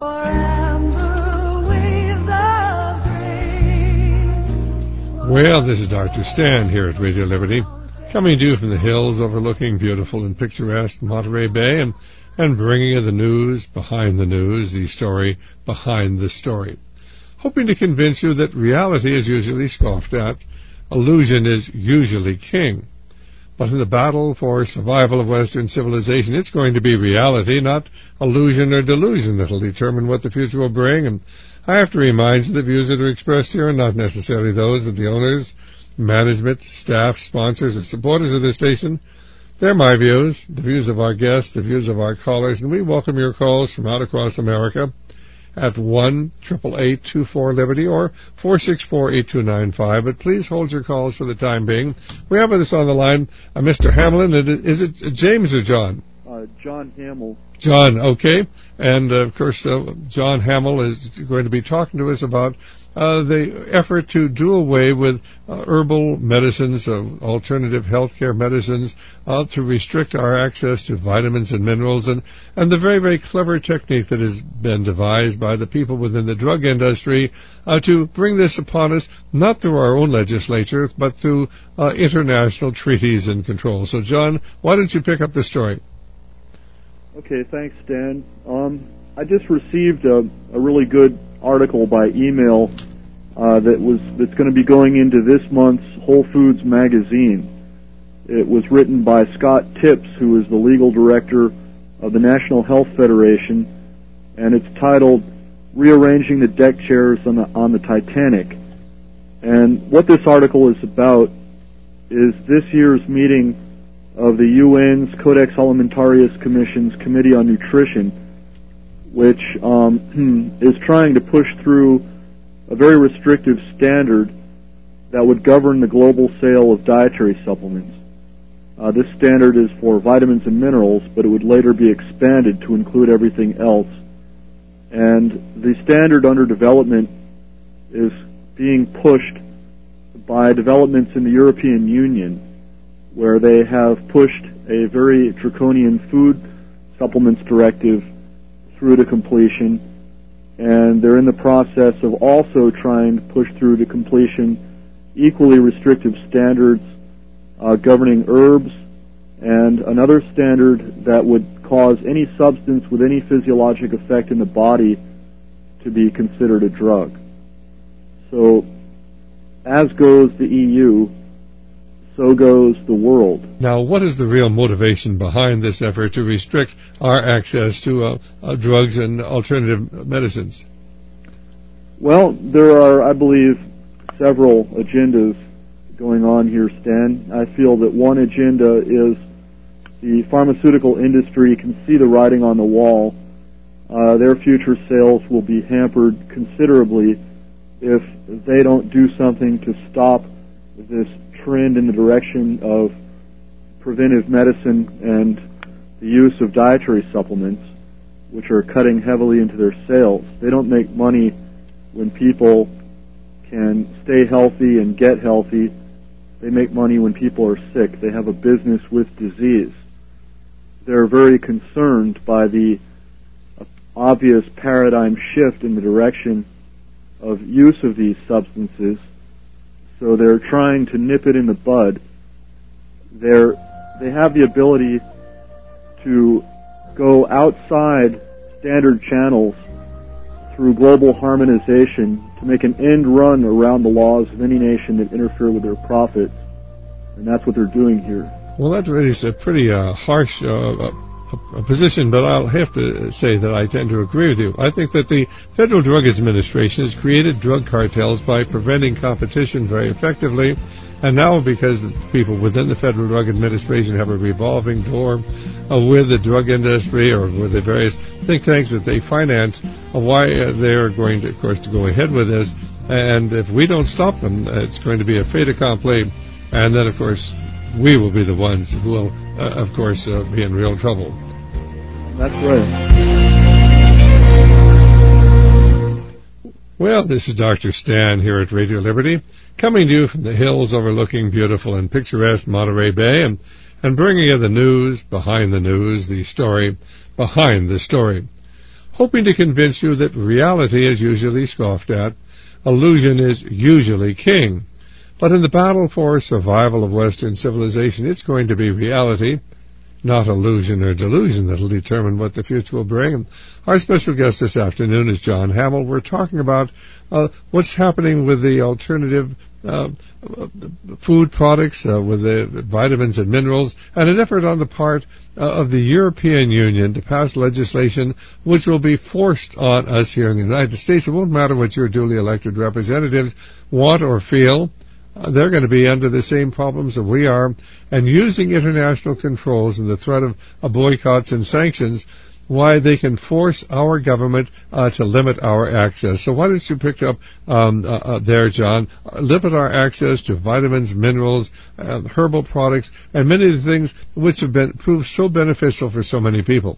Well, this is Dr. Stan here at Radio Liberty, coming to you from the hills overlooking beautiful and picturesque Monterey Bay and bringing you the news behind the news, the story behind the story. Hoping to convince you that reality is usually scoffed at, illusion is usually king. But in the battle for survival of Western civilization, it's going to be reality, not illusion or delusion, that will determine what the future will bring. And I have to remind you the views that are expressed here are not necessarily those of the owners, management, staff, sponsors, or supporters of this station. They're my views, the views of our guests, the views of our callers, and we welcome your calls from out across America at 1-888-24-LIBERTY or 464-8295. But please hold your calls for the time being. We have with us on the line Mr. Hamlin. Is it James or John? John Hamill. John, okay. And, of course, John Hamill is going to be talking to us about the effort to do away with herbal medicines, alternative healthcare medicines, to restrict our access to vitamins and minerals, and the very, very clever technique that has been devised by the people within the drug industry to bring this upon us, not through our own legislature, but through international treaties and controls. So, John, why don't you pick up the story? Okay, thanks, Stan. I just received a really good article by email that's going to be going into this month's Whole Foods magazine. It was written by Scott Tipps, who is the legal director of the National Health Federation, and it's titled "Rearranging the Deck Chairs on the Titanic." And what this article is about is this year's meeting of the UN's Codex Alimentarius Commission's Committee on Nutrition, which is trying to push through a very restrictive standard that would govern the global sale of dietary supplements. This standard is for vitamins and minerals, but it would later be expanded to include everything else. And the standard under development is being pushed by developments in the European Union, where they have pushed a very draconian food supplements directive through to completion, and they're in the process of also trying to push through to completion equally restrictive standards governing herbs, and another standard that would cause any substance with any physiologic effect in the body to be considered a drug. So, as goes the EU, so goes the world. Now, what is the real motivation behind this effort to restrict our access to drugs and alternative medicines? Well, there are, I believe, several agendas going on here, Stan. I feel that one agenda is the pharmaceutical industry can see the writing on the wall. Their future sales will be hampered considerably if they don't do something to stop this trend in the direction of preventive medicine and the use of dietary supplements, which are cutting heavily into their sales. They don't make money when people can stay healthy and get healthy. They make money when people are sick. They have a business with disease. They're very concerned by the obvious paradigm shift in the direction of use of these substances. So they're trying to nip it in the bud. They have the ability to go outside standard channels through global harmonization to make an end run around the laws of any nation that interfere with their profits. And that's what they're doing here. Well, that really is a pretty harsh position, but I'll have to say that I tend to agree with you. I think that the Federal Drug Administration has created drug cartels by preventing competition very effectively, and now because the people within the Federal Drug Administration have a revolving door with the drug industry or with the various think tanks that they finance, why they're going to, of course, to go ahead with this, and if we don't stop them, it's going to be a fait accompli, and then, of course, we will be the ones who will, of course, be in real trouble. That's right. Well, this is Dr. Stan here at Radio Liberty, coming to you from the hills overlooking beautiful and picturesque Monterey Bay, and bringing you the news behind the news, the story behind the story. hoping to convince you that reality is usually scoffed at, illusion is usually king. But in the battle for survival of Western civilization, it's going to be reality, not illusion or delusion, that will determine what the future will bring. Our special guest this afternoon is John Hamill. We're talking about what's happening with the alternative food products, with the vitamins and minerals, and an effort on the part of the European Union to pass legislation which will be forced on us here in the United States. It won't matter what your duly elected representatives want or feel. They're going to be under the same problems that we are, and using international controls and the threat of boycotts and sanctions, why they can force our government to limit our access. So why don't you pick up there, John? Limit our access to vitamins, minerals, herbal products, and many of the things which have been proved so beneficial for so many people.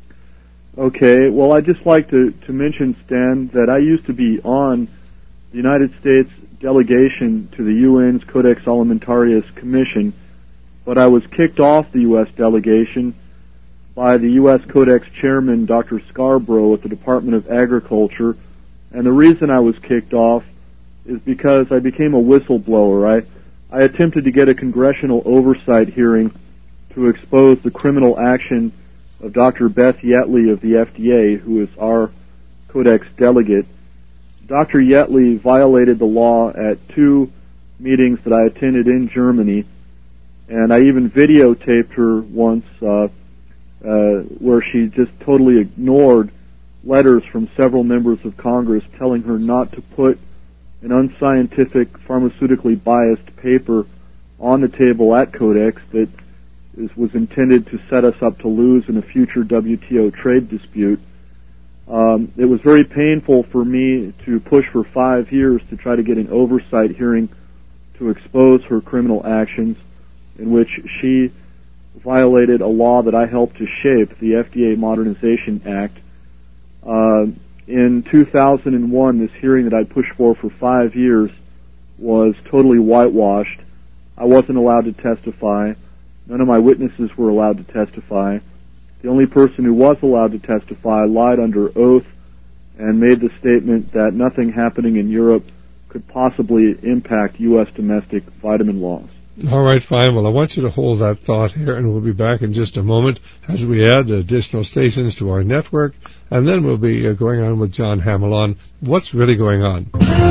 Okay, well, I'd just like to mention, Stan, that I used to be on the United States delegation to the UN's Codex Alimentarius Commission, but I was kicked off the U.S. delegation by the U.S. Codex chairman, Dr. Scarborough, at the Department of Agriculture, and the reason I was kicked off is because I became a whistleblower. I attempted to get a congressional oversight hearing to expose the criminal action of Dr. Beth Yetley of the FDA, who is our Codex delegate. Dr. Yetley violated the law at 2 meetings that I attended in Germany, and I even videotaped her once where she just totally ignored letters from several members of Congress telling her not to put an unscientific, pharmaceutically biased paper on the table at Codex that was intended to set us up to lose in a future WTO trade dispute. It was very painful for me to push for 5 years to try to get an oversight hearing to expose her criminal actions, in which she violated a law that I helped to shape, the FDA Modernization Act. In 2001, this hearing that I pushed for 5 years was totally whitewashed. I wasn't allowed to testify. None of my witnesses were allowed to testify. The only person who was allowed to testify lied under oath and made the statement that nothing happening in Europe could possibly impact U.S. domestic vitamin laws. All right, fine. Well, I want you to hold that thought here, and we'll be back in just a moment as we add additional stations to our network, and then we'll be going on with John Hamill on what's really going on.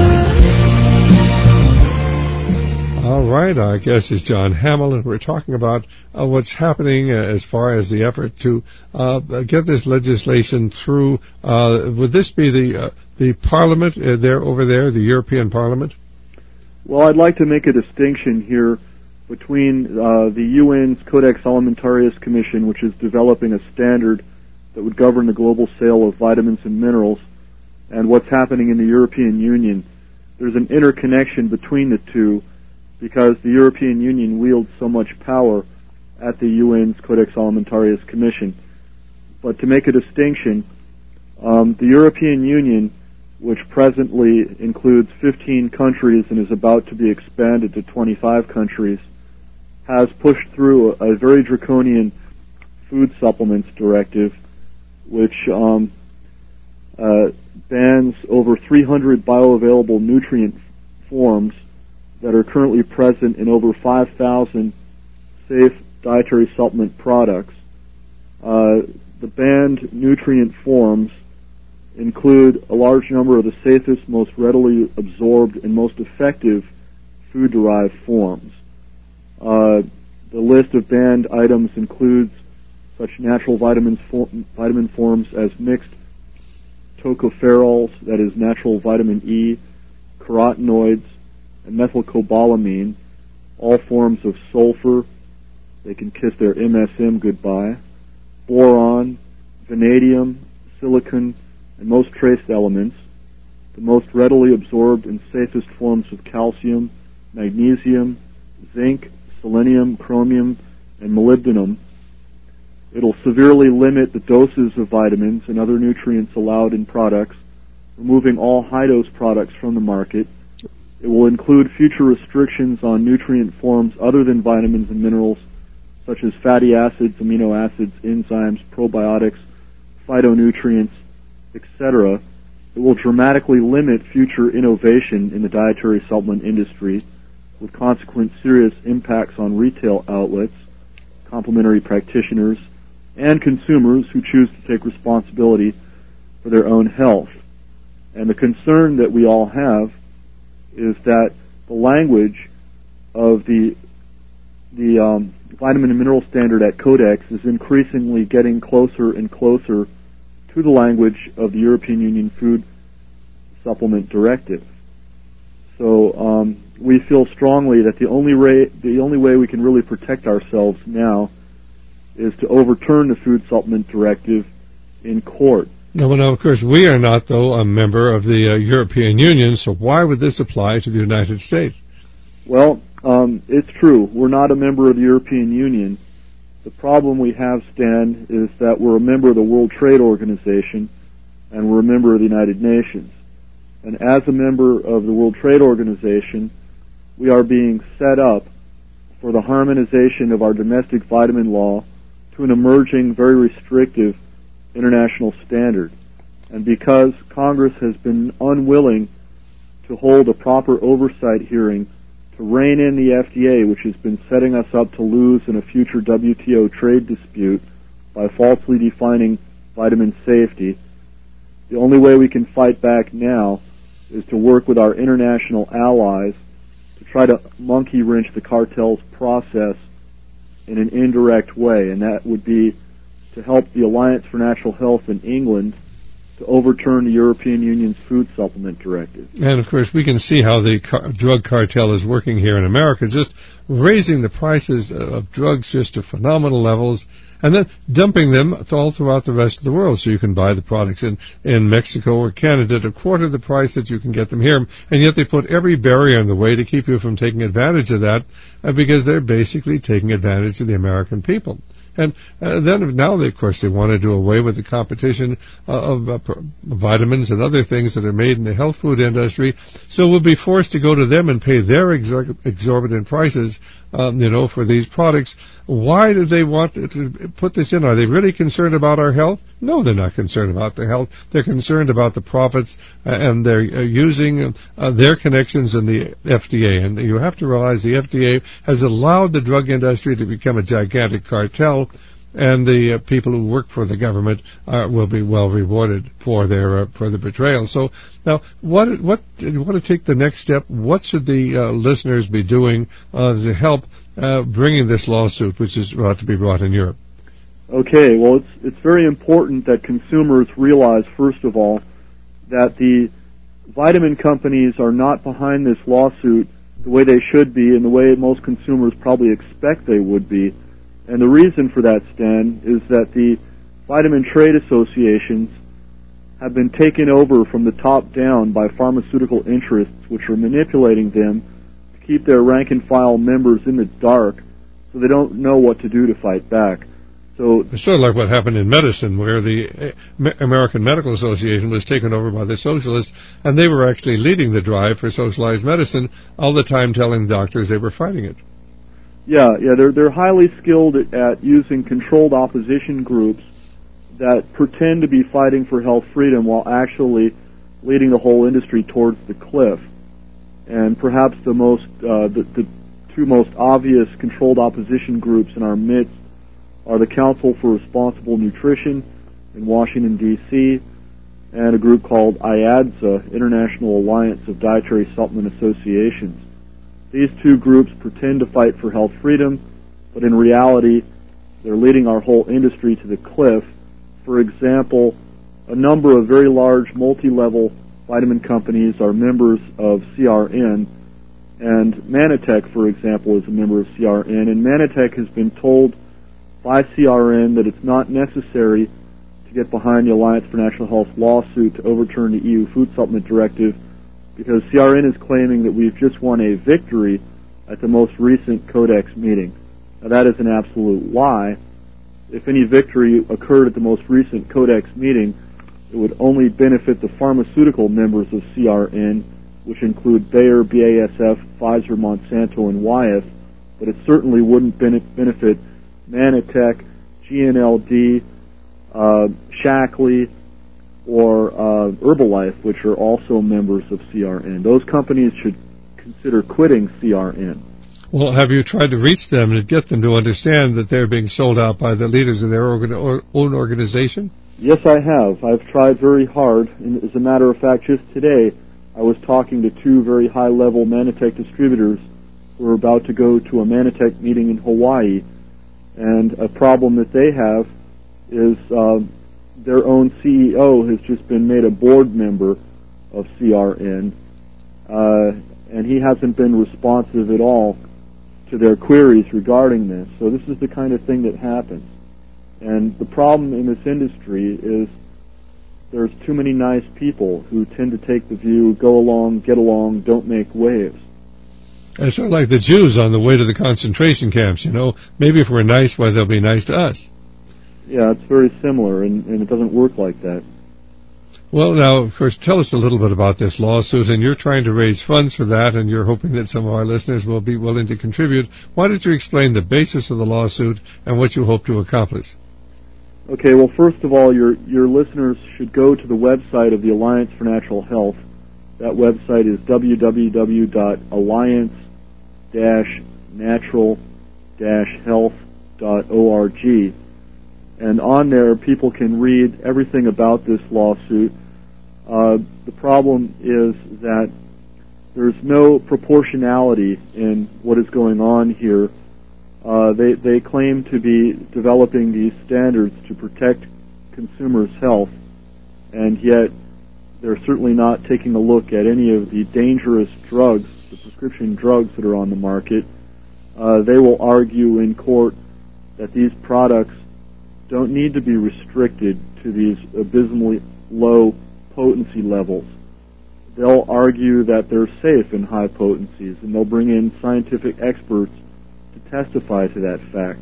All right, our guest is John Hamill, and we're talking about what's happening as far as the effort to get this legislation through. Would this be the Parliament over there, the European Parliament? Well, I'd like to make a distinction here between the UN's Codex Alimentarius Commission, which is developing a standard that would govern the global sale of vitamins and minerals, and what's happening in the European Union. There's an interconnection between the two, because the European Union wields so much power at the UN's Codex Alimentarius Commission. But to make a distinction, the European Union, which presently includes 15 countries and is about to be expanded to 25 countries, has pushed through a very draconian food supplements directive, which bans over 300 bioavailable nutrient forms that are currently present in over 5,000 safe dietary supplement products. The banned nutrient forms include a large number of the safest, most readily absorbed, and most effective food-derived forms. The list of banned items includes such natural vitamin forms as mixed tocopherols, that is natural vitamin E, carotenoids, and methylcobalamin, all forms of sulfur, they can kiss their MSM goodbye, boron, vanadium, silicon, and most trace elements, the most readily absorbed and safest forms of calcium, magnesium, zinc, selenium, chromium, and molybdenum. It'll severely limit the doses of vitamins and other nutrients allowed in products, removing all high-dose products from the market. It will include future restrictions on nutrient forms other than vitamins and minerals, such as fatty acids, amino acids, enzymes, probiotics, phytonutrients, etc., it will dramatically limit future innovation in the dietary supplement industry, with consequent serious impacts on retail outlets, complementary practitioners, and consumers who choose to take responsibility for their own health. And the concern that we all have is that the language of the vitamin and mineral standard at Codex is increasingly getting closer and closer to the language of the European Union Food Supplement Directive. So we feel strongly that the only way we can really protect ourselves now is to overturn the Food Supplement Directive in court. Now, of course, we are not, though, a member of the European Union, so why would this apply to the United States? Well, it's true. We're not a member of the European Union. The problem we have, Stan, is that we're a member of the World Trade Organization and we're a member of the United Nations. And as a member of the World Trade Organization, we are being set up for the harmonization of our domestic vitamin law to an emerging, very restrictive international standard. And because Congress has been unwilling to hold a proper oversight hearing to rein in the FDA, which has been setting us up to lose in a future WTO trade dispute by falsely defining vitamin safety, the only way we can fight back now is to work with our international allies to try to monkey wrench the cartel's process in an indirect way, and that would be to help the Alliance for Natural Health in England to overturn the European Union's Food Supplement Directive. And, of course, we can see how the drug cartel is working here in America, just raising the prices of drugs just to phenomenal levels, and then dumping them all throughout the rest of the world so you can buy the products in Mexico or Canada at a quarter of the price that you can get them here. And yet they put every barrier in the way to keep you from taking advantage of that because they're basically taking advantage of the American people. And then now, of course, they want to do away with the competition of vitamins and other things that are made in the health food industry. So we'll be forced to go to them and pay their exorbitant prices, for these products. Why do they want to put this in? Are they really concerned about our health? No, they're not concerned about their health. They're concerned about the profits, and they're using their connections in the FDA. And you have to realize the FDA has allowed the drug industry to become a gigantic cartel, and the people who work for the government will be well rewarded for their for the betrayal. So now, what you want to take the next step? What should the listeners be doing to help bringing this lawsuit, which is about to be brought in Europe? Okay, well, it's very important that consumers realize, first of all, that the vitamin companies are not behind this lawsuit the way they should be and the way most consumers probably expect they would be. And the reason for that, Stan, is that the vitamin trade associations have been taken over from the top down by pharmaceutical interests, which are manipulating them to keep their rank-and-file members in the dark so they don't know what to do to fight back. So it's sort of like what happened in medicine, where the American Medical Association was taken over by the socialists, and they were actually leading the drive for socialized medicine, all the time telling doctors they were fighting it. Yeah, they're highly skilled at using controlled opposition groups that pretend to be fighting for health freedom while actually leading the whole industry towards the cliff. And perhaps the two most obvious controlled opposition groups in our midst are the Council for Responsible Nutrition in Washington, D.C., and a group called IADSA, International Alliance of Dietary Supplement Associations. These two groups pretend to fight for health freedom, but in reality, they're leading our whole industry to the cliff. For example, a number of very large multi-level vitamin companies are members of CRN, and Manitech, for example, is a member of CRN, and Manitech has been told by CRN that it's not necessary to get behind the Alliance for Natural Health lawsuit to overturn the EU Food Supplement Directive, because CRN is claiming that we've just won a victory at the most recent Codex meeting. Now, that is an absolute lie. If any victory occurred at the most recent Codex meeting, it would only benefit the pharmaceutical members of CRN, which include Bayer, BASF, Pfizer, Monsanto, and Wyeth, but it certainly wouldn't benefit Manitech, GNLD, Shackley, or Herbalife, which are also members of CRN. Those companies should consider quitting CRN. Well, have you tried to reach them and get them to understand that they're being sold out by the leaders of their own organization? Yes, I have. I've tried very hard. And as a matter of fact, just today, I was talking to two very high-level Manatech distributors who are about to go to a Manatech meeting in Hawaii. And a problem that they have is their own CEO has just been made a board member of CRN, and he hasn't been responsive at all to their queries regarding this. So this is the kind of thing that happens. And the problem in this industry is there's too many nice people who tend to take the view, go along, get along, don't make waves. It's sort of like the Jews on the way to the concentration camps, you know. Maybe if we're nice, why they'll be nice to us. Yeah, it's very similar, and it doesn't work like that. Well, now, of course, tell us a little bit about this lawsuit, and you're trying to raise funds for that, and you're hoping that some of our listeners will be willing to contribute. Why don't you explain the basis of the lawsuit and what you hope to accomplish? Okay, well, first of all, your listeners should go to the website of the Alliance for Natural Health. That website is www.alliance-natural-health.org. And on there, people can read everything about this lawsuit. The problem is that there's no proportionality in what is going on here. They claim to be developing these standards to protect consumers' health, and yet they're certainly not taking a look at any of the dangerous drugs, the prescription drugs that are on the market. They will argue in court that these products don't need to be restricted to these abysmally low potency levels. They'll argue that they're safe in high potencies, and they'll bring in scientific experts to testify to that fact.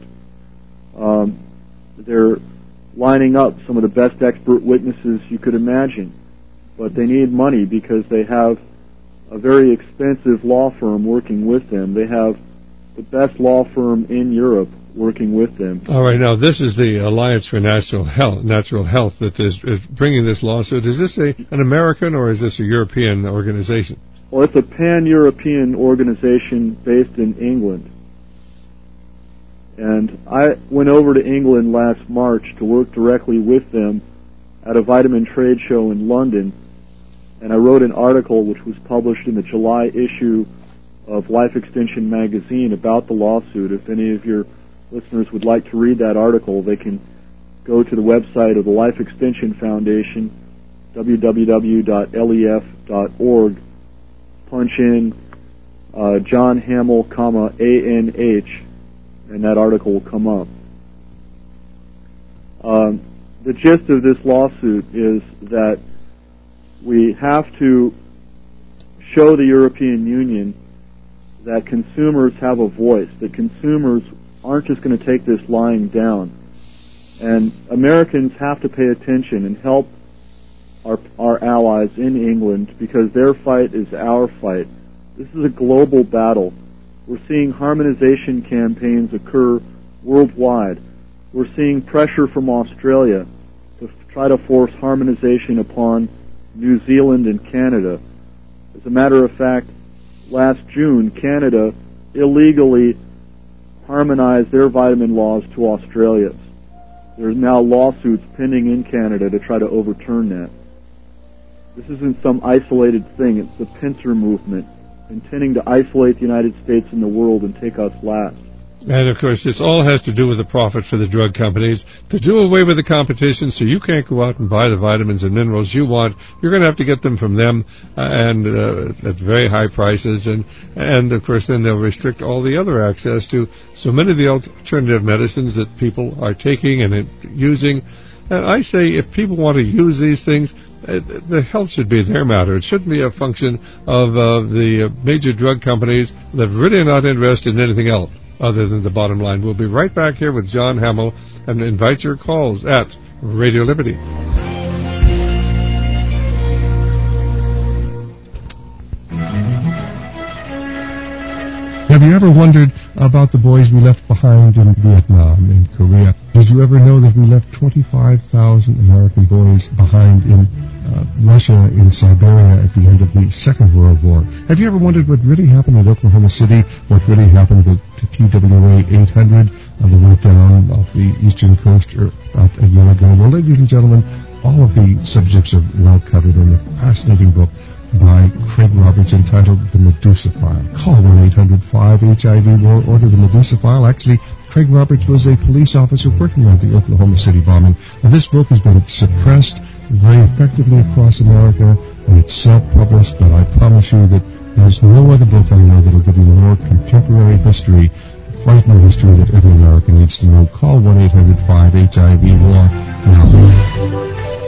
They're lining up some of the best expert witnesses you could imagine, but they need money because they have a very expensive law firm working with them. They have the best law firm in Europe working with them. All right, now this is the Alliance for Natural Health that is bringing this lawsuit. Is this an American or is this a European organization? Well, it's a pan-European organization based in England. And I went over to England last March to work directly with them at a vitamin trade show in London, and I wrote an article which was published in the July issue of Life Extension magazine about the lawsuit. If any of your listeners would like to read that article, they can go to the website of the Life Extension Foundation, www.lef.org, punch in John Hamill, ANH, and that article will come up. The gist of this lawsuit is that we have to show the European Union that consumers have a voice, that consumers aren't just going to take this lying down. And Americans have to pay attention and help our allies in England, because their fight is our fight. This is a global battle. We're seeing harmonization campaigns occur worldwide. We're seeing pressure from Australia to try to force harmonization upon New Zealand and Canada. As a matter of fact, last June, Canada illegally harmonized their vitamin laws to Australia's. There's now lawsuits pending in Canada to try to overturn that. This isn't some isolated thing. It's the pincer movement, intending to isolate the United States in the world and take us last. And, of course, this all has to do with the profit for the drug companies. To do away with the competition so you can't go out and buy the vitamins and minerals you want, you're going to have to get them from them and at very high prices. And, of course, then they'll restrict all the other access to so many of the alternative medicines that people are taking and using. And I say if people want to use these things, the health should be their matter. It shouldn't be a function of the major drug companies that really are not interested in anything else other than the bottom line. We'll be right back here with John Hamill and invite your calls at Radio Liberty. Have you ever wondered about the boys we left behind in Vietnam, in Korea? Did you ever know that we left 25,000 American boys behind in Russia, in Siberia at the end of the Second World War? Have you ever wondered what really happened in Oklahoma City, what really happened with TWA 800 that went down off the eastern coast a year ago? Well, ladies and gentlemen, all of the subjects are well covered in a fascinating book by Craig Roberts entitled The Medusa File. Call 1-800-5-HIV or order The Medusa File. Actually, Craig Roberts was a police officer working on the Oklahoma City bombing. Now, this book has been suppressed very effectively across America, and it's self-published, but I promise you that there's no other book I know that will give you more contemporary history, frightening history that every American needs to know. Call 1-800-5-HIV-WAR now.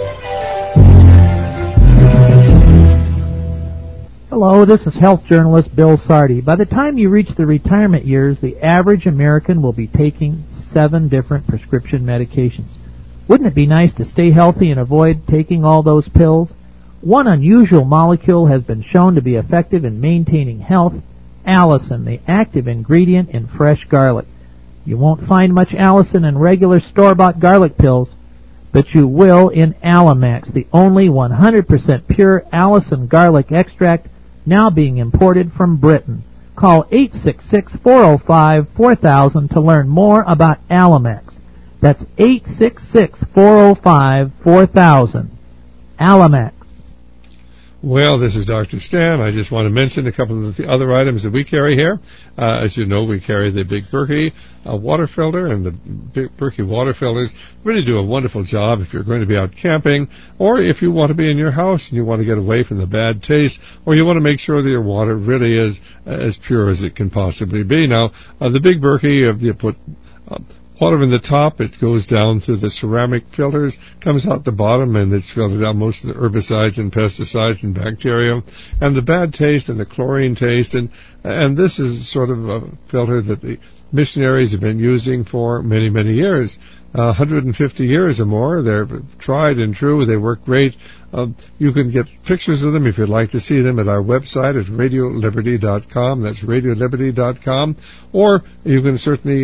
Hello, this is health journalist Bill Sardi. By the time you reach the retirement years, the average American will be taking 7 different prescription medications. Wouldn't it be nice to stay healthy and avoid taking all those pills? One unusual molecule has been shown to be effective in maintaining health: allicin, the active ingredient in fresh garlic. You won't find much allicin in regular store-bought garlic pills, but you will in Alamax, the only 100% pure allicin garlic extract now being imported from Britain. Call 866-405-4000 to learn more about Alamax. That's 866-405-4000. Alamax. Well, this is Dr. Stan. I just want to mention a couple of the other items that we carry here. As you know, we carry the Big Berkey water filter, and the Big Berkey water filters really do a wonderful job if you're going to be out camping, or if you want to be in your house and you want to get away from the bad taste, or you want to make sure that your water really is as pure as it can possibly be. Now, the Big Berkey, you put water in the top, it goes down through the ceramic filters, comes out the bottom, and it's filtered out most of the herbicides and pesticides and bacteria, and the bad taste and the chlorine taste, and this is sort of a filter that the missionaries have been using for many, many years. 150 years or more. They're tried and true. They work great. You can get pictures of them if you'd like to see them at our website at RadioLiberty.com. That's RadioLiberty.com. Or you can certainly,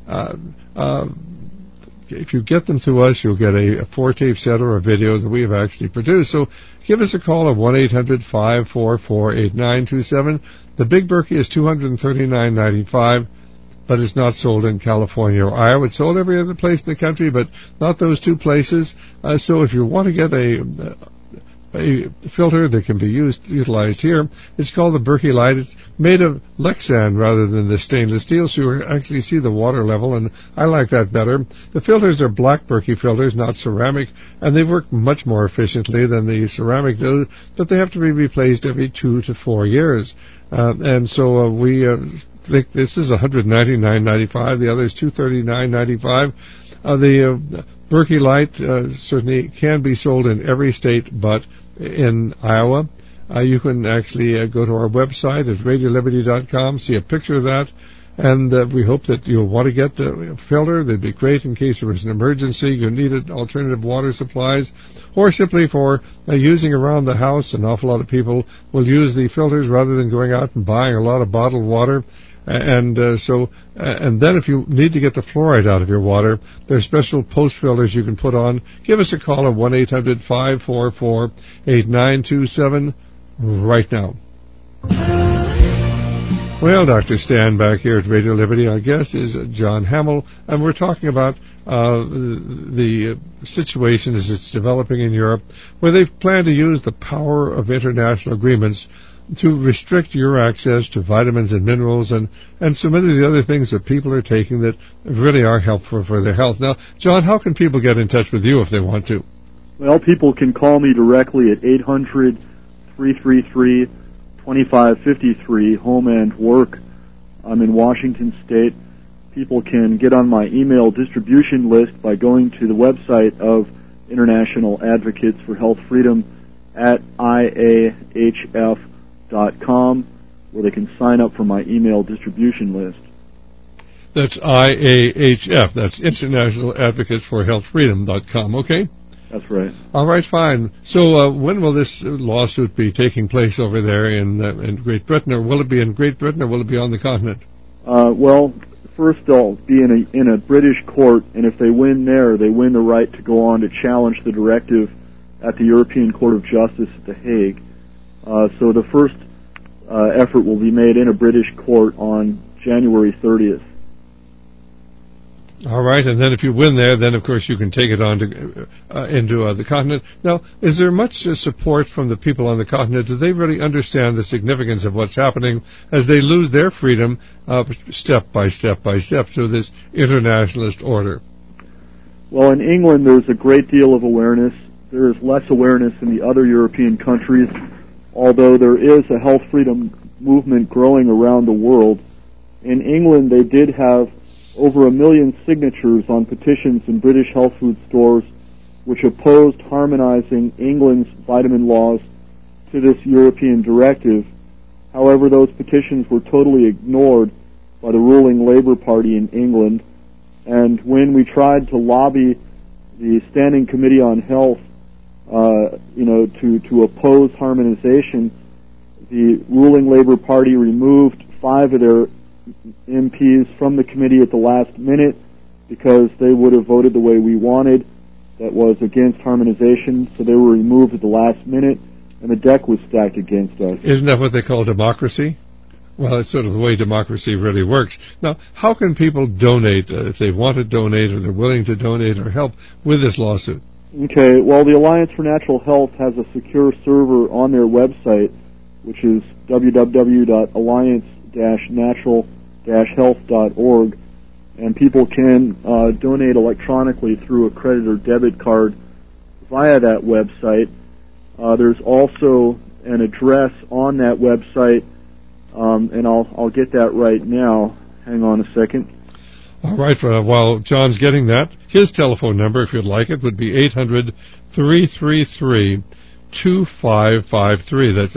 if you get them through us, you'll get a 4-tape set or a video that we have actually produced. So give us a call at 1-800-544-8927. The Big Berkey is $239.95. But it's not sold in California or Iowa. It's sold every other place in the country, but not those two places. So if you want to get a filter that can be utilized here, it's called the Berkey Light. It's made of Lexan rather than the stainless steel, so you actually see the water level, and I like that better. The filters are black Berkey filters, not ceramic, and they work much more efficiently than the ceramic do, but they have to be replaced every 2 to 4 years. And so we think this is $199.95. The other is $239.95. The Berkey Light certainly can be sold in every state but in Iowa. You can actually go to our website at RadioLiberty.com, see a picture of that, and we hope that you'll want to get the filter. That'd be great in case there was an emergency, you needed alternative water supplies, or simply for using around the house. An awful lot of people will use the filters rather than going out and buying a lot of bottled water. And then if you need to get the fluoride out of your water, there's special post filters you can put on. Give us a call at 1-800-544-8927 right now. Well, Dr. Stan back here at Radio Liberty. Our guest is John Hamill, and we're talking about the situation as it's developing in Europe, where they've planned to use the power of international agreements to restrict your access to vitamins and minerals and so many of the other things that people are taking that really are helpful for their health. Now, John, how can people get in touch with you if they want to? Well, people can call me directly at 800-333-2553, home and work. I'm in Washington State. People can get on my email distribution list by going to the website of International Advocates for Health Freedom at IAHF.com, where they can sign up for my email distribution list. That's IAHF. That's International Advocates for Health Freedom.com, okay? That's right. All right, fine. So when will this lawsuit be taking place over there in Great Britain, or will it be in Great Britain, or will it be on the continent? Well, first they'll be in a British court, and if they win there, they win the right to go on to challenge the directive at the European Court of Justice at The Hague. So the first effort will be made in a British court on January 30th. All right, and then if you win there, then of course you can take it on to into the continent. Now, is there much support from the people on the continent? Do they really understand the significance of what's happening as they lose their freedom step by step by step to this internationalist order? Well, in England, there's a great deal of awareness. There is less awareness in the other European countries, although there is a health freedom movement growing around the world. In England, they did have over 1 million signatures on petitions in British health food stores which opposed harmonizing England's vitamin laws to this European directive. However, those petitions were totally ignored by the ruling Labour Party in England, and when we tried to lobby the Standing Committee on Health to oppose harmonization, the ruling Labour Party removed 5 of their MPs from the committee at the last minute because they would have voted the way we wanted, that was against harmonization, so they were removed at the last minute, and the deck was stacked against us. Isn't that what they call democracy? Well, it's sort of the way democracy really works. Now, how can people donate if they want to donate or they're willing to donate or help with this lawsuit? Okay, well, the Alliance for Natural Health has a secure server on their website, which is www.alliance-natural-health.org, and people can donate electronically through a credit or debit card via that website. There's also an address on that website, and I'll get that right now. Hang on a second. All right, while John's getting that, his telephone number, if you'd like it, would be 800-333-2553. That's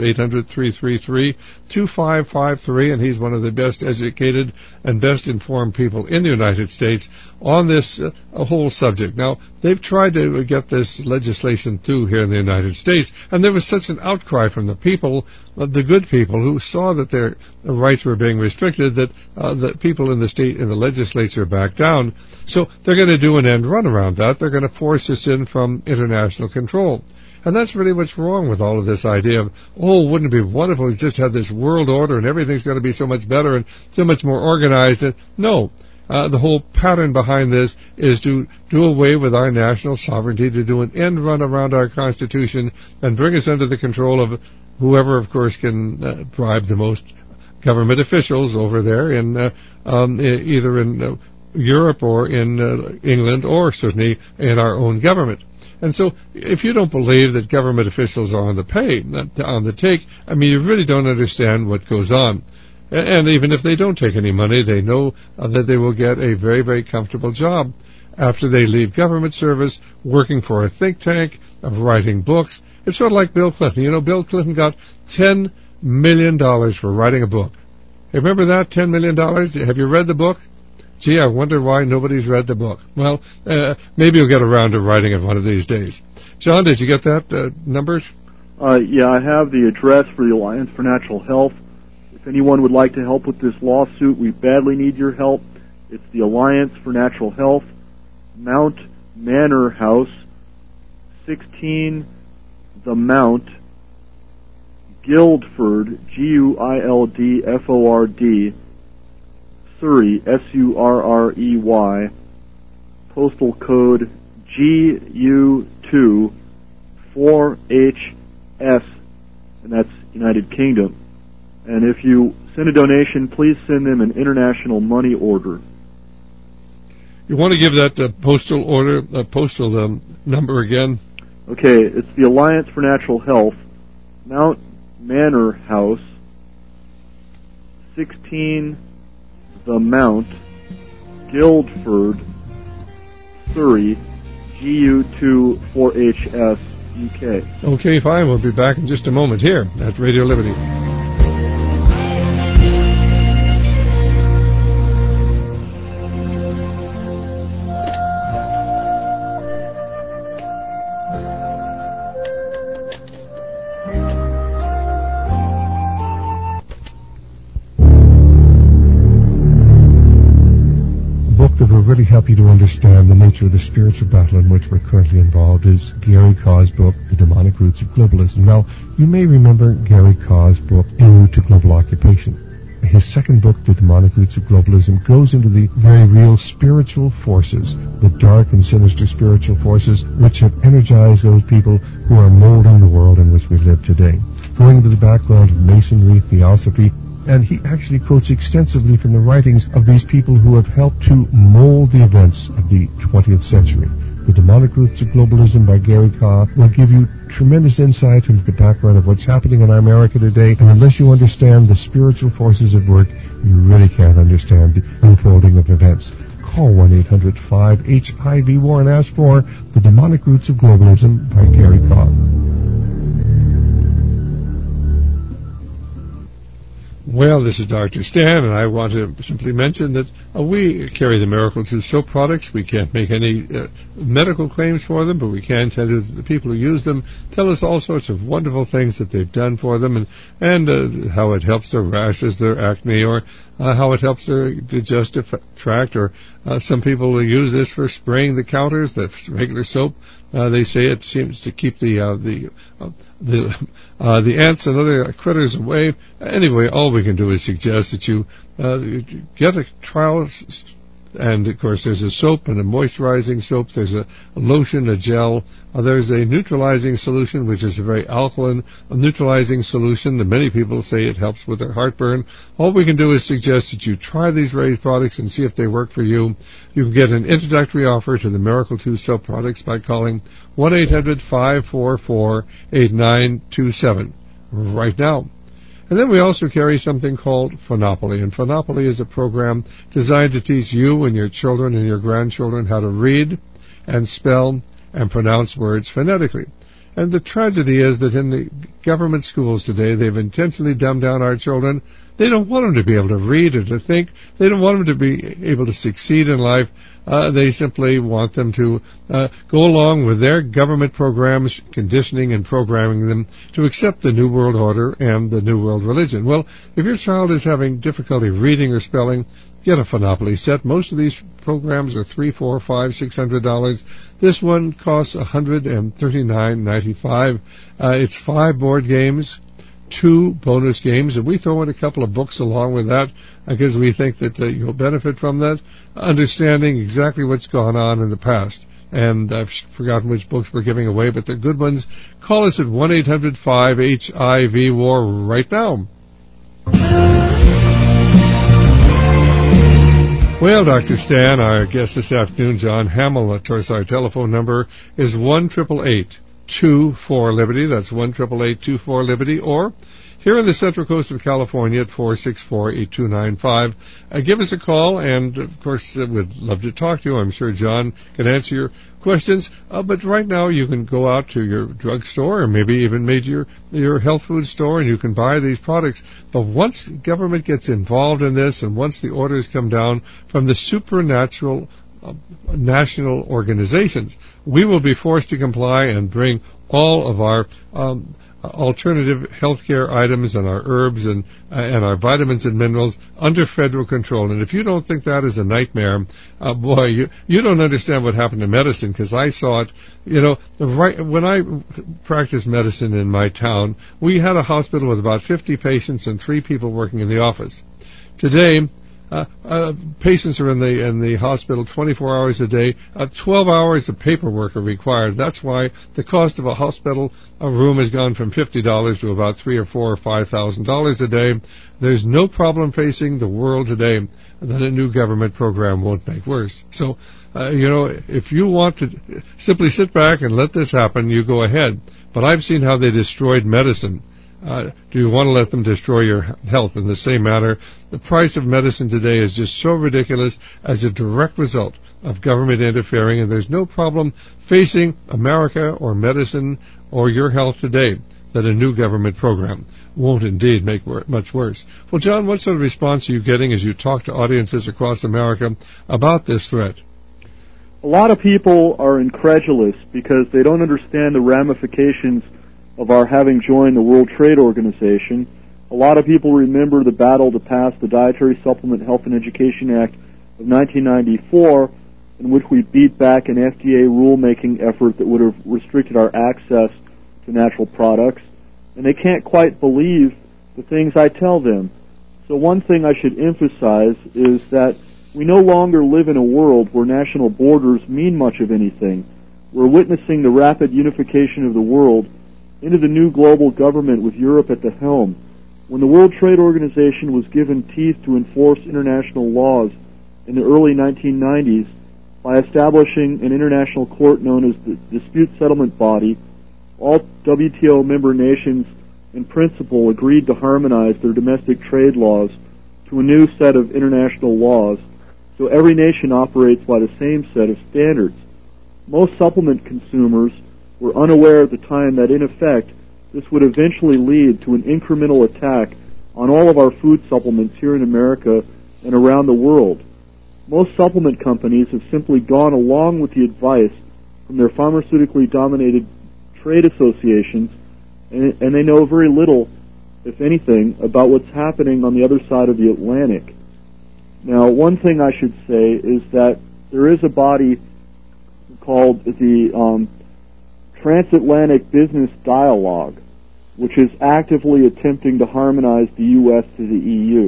800-333-2553, and he's one of the best educated and best informed people in the United States on this whole subject. Now, they've tried to get this legislation through here in the United States, and there was such an outcry from the people, the good people, who saw that their rights were being restricted, that the people in the state, in the legislature, backed down. So they're going to do an end run around that. They're going to force this in from international control. And that's really what's wrong with all of this idea of, oh, wouldn't it be wonderful if we just had this world order and everything's going to be so much better and so much more organized. And no, the whole pattern behind this is to do away with our national sovereignty, to do an end run around our Constitution and bring us under the control of whoever, of course, can bribe the most government officials over there in either in Europe or in England or certainly in our own government. And so, if you don't believe that government officials are on the take, I mean, you really don't understand what goes on. And even if they don't take any money, they know that they will get a very, very comfortable job after they leave government service, working for a think tank, of writing books. It's sort of like Bill Clinton. You know, Bill Clinton got $10 million for writing a book. Hey, remember that, $10 million? Have you read the book? Gee, I wonder why nobody's read the book. Well, maybe you'll get around to writing it one of these days. John, did you get that numbers? Yeah, I have the address for the Alliance for Natural Health. If anyone would like to help with this lawsuit, we badly need your help. It's the Alliance for Natural Health, Mount Manor House, 16 The Mount, Guildford, Guildford, Surrey, Surrey, postal code GU2 4HS, and that's United Kingdom. And if you send a donation, please send them an international money order. You want to give that postal order, postal number again? Okay, it's the Alliance for Natural Health, Mount Manor House, 16 The Mount, Guildford, Surrey, GU2 4HS, UK. Okay, fine. We'll be back in just a moment here at Radio Liberty. help you to understand the nature of the spiritual battle in which we're currently involved is Gary Kaw's book, The Demonic Roots of Globalism. Now, you may remember Gary Kaw's book, En Route to Global Occupation. His second book, The Demonic Roots of Globalism, goes into the very real spiritual forces, the dark and sinister spiritual forces which have energized those people who are molding the world in which we live today. Going into the background of Masonry, Theosophy, and he actually quotes extensively from the writings of these people who have helped to mold the events of the 20th century. The Demonic Roots of Globalism by Gary Kaw will give you tremendous insight into the background of what's happening in our America today, and unless you understand the spiritual forces at work, you really can't understand the unfolding of events. Call 1-800-5-HIV-WAR and ask for The Demonic Roots of Globalism by Gary Kaw. Well, this is Dr. Stan, and I want to simply mention that we carry the Miracle 2 soap products. We can't make any medical claims for them, but we can tell you that the people who use them tell us all sorts of wonderful things that they've done for them, and how it helps their rashes, their acne, or how it helps their digestive tract, or some people use this for spraying the counters, the regular soap. They say it seems to keep the ants and other critters away. Anyway, all we can do is suggest that you get a trial. And, of course, there's a soap and a moisturizing soap. There's a lotion, a gel. There's a neutralizing solution, which is a very alkaline neutralizing solution that many people say it helps with their heartburn. All we can do is suggest that you try these various products and see if they work for you. You can get an introductory offer to the Miracle 2 soap products by calling 1-800-544-8927 right now. And then we also carry something called Phonopoly. And Phonopoly is a program designed to teach you and your children and your grandchildren how to read and spell and pronounce words phonetically. And the tragedy is that in the government schools today, they've intentionally dumbed down our children. They don't want them to be able to read or to think. They don't want them to be able to succeed in life. They simply want them to go along with their government programs, conditioning and programming them to accept the New World Order and the New World Religion. Well, if your child is having difficulty reading or spelling, get a Phonopoly set. Most of these programs are $300, $400, $500, $600. This one costs $139.95. It's 5 board games, 2 bonus games, and we throw in a couple of books along with that because we think that you'll benefit from that, understanding exactly what's gone on in the past. And I've forgotten which books we're giving away, but they're good ones. Call us at 1-800-5-HIV-WAR right now. Well, Dr. Stan, our guest this afternoon, John Hamill, of course, our telephone number is 1-888-24-LIBERTY. That's 1-888-24-LIBERTY. Or here in the Central Coast of California at 464-8295. Give us a call, and, of course, we'd love to talk to you. I'm sure John can answer your questions. But right now you can go out to your drugstore or maybe even your health food store, and you can buy these products. But once government gets involved in this, and once the orders come down from the supernatural national organizations, we will be forced to comply and bring all of our alternative healthcare items and our herbs and our vitamins and minerals under federal control. And if you don't think that is a nightmare, boy, you don't understand what happened to medicine, because I saw it. When I practiced medicine in my town, we had a hospital with about 50 patients and 3 people working in the office. Today, patients are in the hospital 24 hours a day. 12 hours of paperwork are required. That's why the cost of a hospital room has gone from $50 to about $3,000 or $4,000 or $5,000 a day. There's no problem facing the world today that a new government program won't make worse. So, if you want to simply sit back and let this happen, you go ahead. But I've seen how they destroyed medicine. Do you want to let them destroy your health in the same manner? The price of medicine today is just so ridiculous as a direct result of government interfering, and there's no problem facing America or medicine or your health today that a new government program won't indeed make much worse. Well, John, what sort of response are you getting as you talk to audiences across America about this threat? A lot of people are incredulous because they don't understand the ramifications of our having joined the World Trade Organization. A lot of people remember the battle to pass the Dietary Supplement Health and Education Act of 1994, in which we beat back an FDA rulemaking effort that would have restricted our access to natural products, and they can't quite believe the things I tell them. So one thing I should emphasize is that we no longer live in a world where national borders mean much of anything. We're witnessing the rapid unification of the world into the new global government with Europe at the helm. When the World Trade Organization was given teeth to enforce international laws in the early 1990s by establishing an international court known as the Dispute Settlement Body, all WTO member nations in principle agreed to harmonize their domestic trade laws to a new set of international laws, so every nation operates by the same set of standards. Most supplement consumers were unaware at the time that, in effect, this would eventually lead to an incremental attack on all of our food supplements here in America and around the world. Most supplement companies have simply gone along with the advice from their pharmaceutically dominated trade associations, and they know very little, if anything, about what's happening on the other side of the Atlantic. Now, one thing I should say is that there is a body called the Transatlantic Business Dialogue, which is actively attempting to harmonize the U.S. to the EU.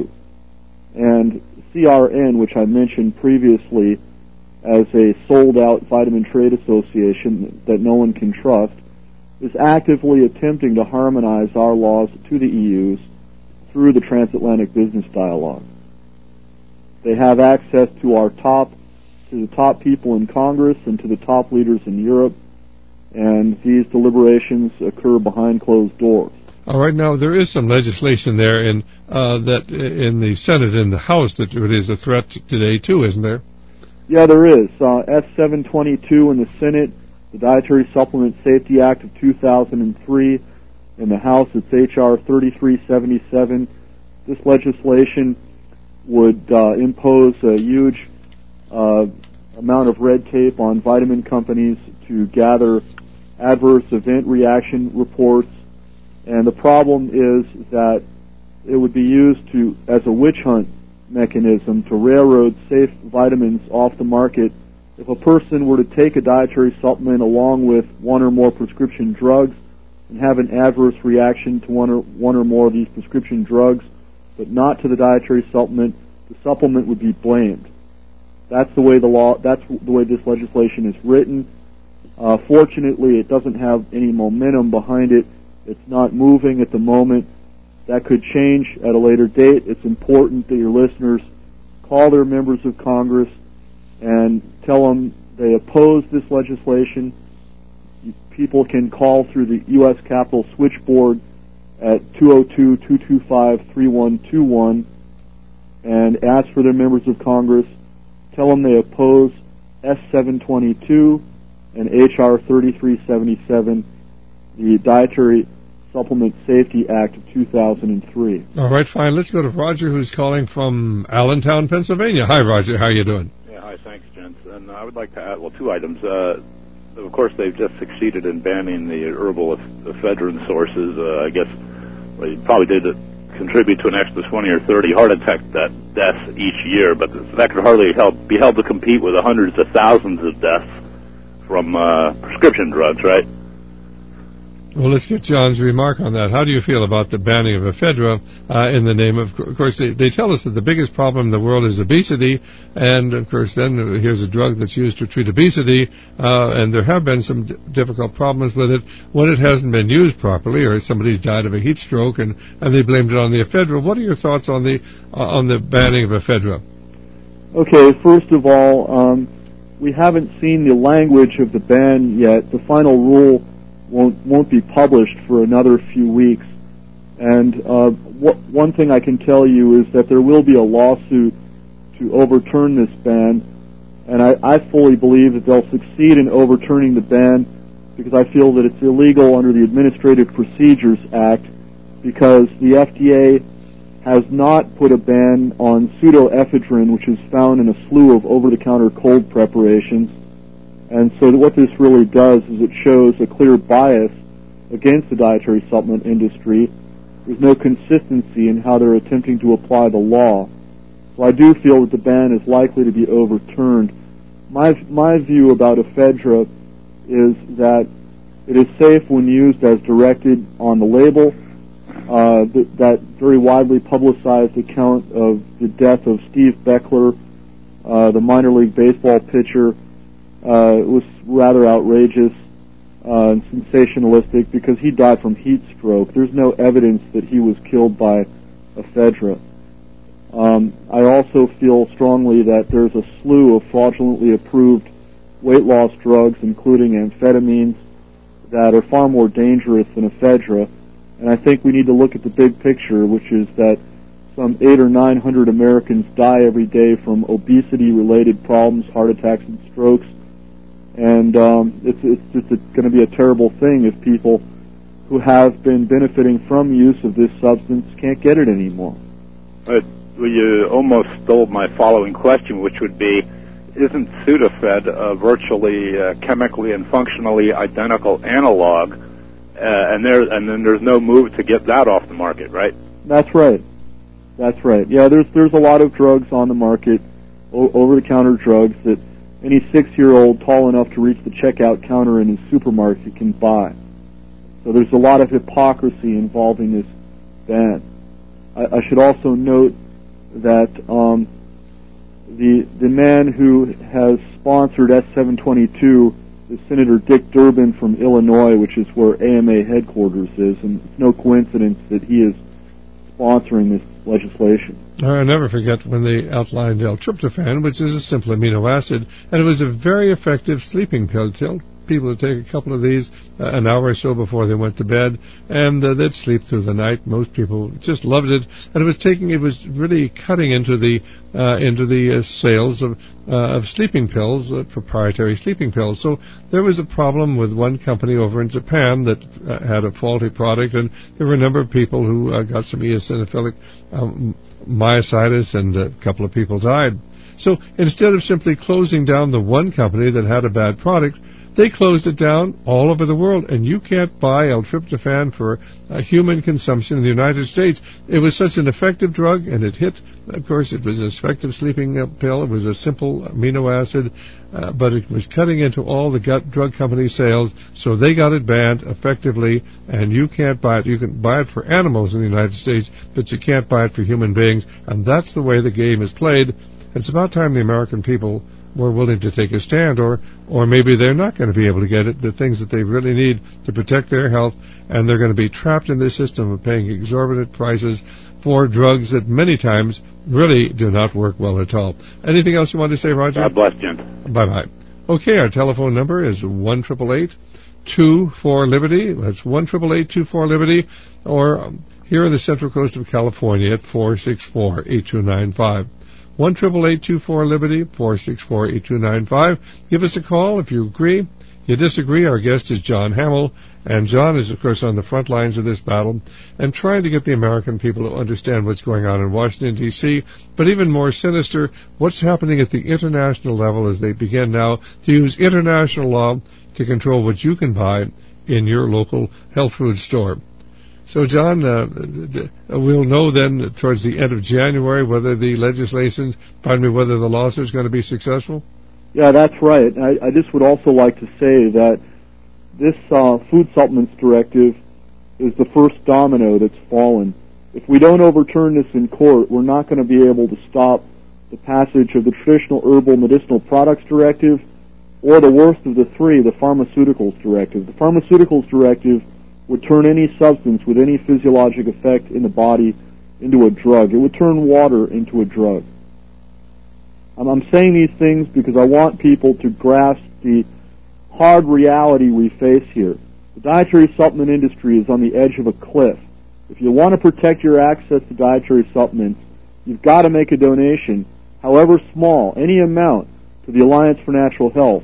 And CRN, which I mentioned previously as a sold-out vitamin trade association that no one can trust, is actively attempting to harmonize our laws to the EU's through the Transatlantic Business Dialogue. They have access to the top people in Congress and to the top leaders in Europe, and these deliberations occur behind closed doors. All right, now there is some legislation there in the Senate and the House that it is a threat today too, isn't there? Yeah, there is. S-722 in the Senate, the Dietary Supplement Safety Act of 2003. In the House, it's H.R. 3377. This legislation would impose a huge amount of red tape on vitamin companies to gather adverse event reaction reports, and the problem is that it would be used as a witch hunt mechanism to railroad safe vitamins off the market. If a person were to take a dietary supplement along with one or more prescription drugs and have an adverse reaction to one or more of these prescription drugs, but not to the dietary supplement, the supplement would be blamed. That's the way this legislation is written. Fortunately, it doesn't have any momentum behind it. It's not moving at the moment. That could change at a later date. It's important that your listeners call their members of Congress and tell them they oppose this legislation. People can call through the U.S. Capitol switchboard at 202-225-3121 and ask for their members of Congress. Tell them they oppose S-722 and H.R. 3377, the Dietary Supplement Safety Act of 2003. All right, fine. Let's go to Roger, who's calling from Allentown, Pennsylvania. Hi, Roger. How are you doing? Yeah, hi. Thanks, gents. And I would like to add, two items. Of course, they've just succeeded in banning the herbal ephedrine sources. I guess they probably did contribute to an extra 20 or 30 heart attack deaths each year, but that could hardly be held to compete with the hundreds of thousands of deaths from prescription drugs, right? Well, let's get John's remark on that. How do you feel about the banning of ephedra in the name of course, they tell us that the biggest problem in the world is obesity, and, of course, then here's a drug that's used to treat obesity, and there have been some difficult problems with it when it hasn't been used properly, or somebody's died of a heat stroke, and they blamed it on the ephedra. What are your thoughts on the banning of ephedra? Okay, first of all, we haven't seen the language of the ban yet. The final rule won't be published for another few weeks. And one thing I can tell you is that there will be a lawsuit to overturn this ban, and I fully believe that they'll succeed in overturning the ban because I feel that it's illegal under the Administrative Procedures Act, because the FDA has not put a ban on pseudoephedrine, which is found in a slew of over-the-counter cold preparations. And so what this really does is it shows a clear bias against the dietary supplement industry. There's no consistency in how they're attempting to apply the law. So I do feel that the ban is likely to be overturned. My view about ephedra is that it is safe when used as directed on the label. That very widely publicized account of the death of Steve Beckler, the minor league baseball pitcher, was rather outrageous and sensationalistic because he died from heat stroke. There's no evidence that he was killed by ephedra. I also feel strongly that there's a slew of fraudulently approved weight loss drugs, including amphetamines, that are far more dangerous than ephedra. And I think we need to look at the big picture, which is that some 800 or 900 Americans die every day from obesity-related problems, heart attacks and strokes. And it's just going to be a terrible thing if people who have been benefiting from use of this substance can't get it anymore. You almost stole my following question, which would be, isn't Sudafed a virtually chemically and functionally identical analog, and then there's no move to get that off the market, right? That's right. Yeah, there's a lot of drugs on the market, over-the-counter drugs, that any 6-year-old tall enough to reach the checkout counter in his supermarket can buy. So there's a lot of hypocrisy involving this ban. I should also note that the man who has sponsored S722 is Senator Dick Durbin from Illinois, which is where AMA headquarters is, and it's no coincidence that he is sponsoring this legislation. I'll never forget when they outlined L-tryptophan, which is a simple amino acid, and it was a very effective sleeping pill. People would take a couple of these an hour or so before they went to bed, and they'd sleep through the night. Most people just loved it, and it was really cutting into the sales of sleeping pills, proprietary sleeping pills. So there was a problem with one company over in Japan that had a faulty product, and there were a number of people who got some eosinophilic myositis, and a couple of people died. So instead of simply closing down the one company that had a bad product, they closed it down all over the world, and you can't buy L-tryptophan for human consumption in the United States. It was such an effective drug, and it hit, of course, it was an effective sleeping pill. It was a simple amino acid, but it was cutting into all the drug company sales, so they got it banned effectively, and you can't buy it. You can buy it for animals in the United States, but you can't buy it for human beings, and that's the way the game is played. It's about time the American people were willing to take a stand, or maybe they're not going to be able to get it, the things that they really need to protect their health, and they're going to be trapped in this system of paying exorbitant prices for drugs that many times really do not work well at all. Anything else you want to say, Roger? God bless, Jim. Bye-bye. Okay, our telephone number is 1-888-24-LIBERTY. That's 1-888-24-LIBERTY, or here in the Central Coast of California at 464-8295. 1-888-24-LIBERTY, 464-8295. Give us a call if you agree. You disagree, our guest is John Hamill, and John is, of course, on the front lines of this battle and trying to get the American people to understand what's going on in Washington, D.C., but even more sinister, what's happening at the international level as they begin now to use international law to control what you can buy in your local health food store. So, John, we'll know then towards the end of January whether the whether the lawsuit is going to be successful? Yeah, that's right. I just would also like to say that this food supplements directive is the first domino that's fallen. If we don't overturn this in court, we're not going to be able to stop the passage of the traditional herbal medicinal products directive, or the worst of the three, the pharmaceuticals directive. The pharmaceuticals directive would turn any substance with any physiologic effect in the body into a drug. It would turn water into a drug. I'm saying these things because I want people to grasp the hard reality we face here. The dietary supplement industry is on the edge of a cliff. If you want to protect your access to dietary supplements, you've got to make a donation, however small, any amount, to the Alliance for Natural Health.